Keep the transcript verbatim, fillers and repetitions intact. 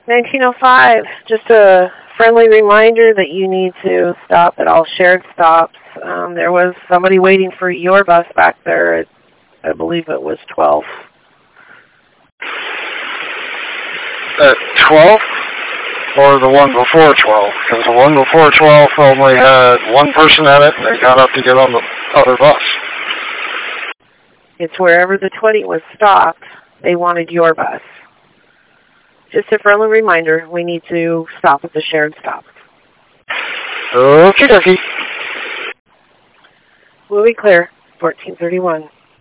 nineteen oh five, just a friendly reminder that you need to stop at all shared stops. Um, there was somebody waiting for your bus back there at, I believe it was twelve. At twelve? Or the one before twelve? Because the one before twelve only had one person at it, and they got up to get on the other bus. It's wherever the twenty was stopped, they wanted your bus. Just a friendly reminder, we need to stop at the shared stop. Okie dokie. Moving clear, fourteen thirty-one.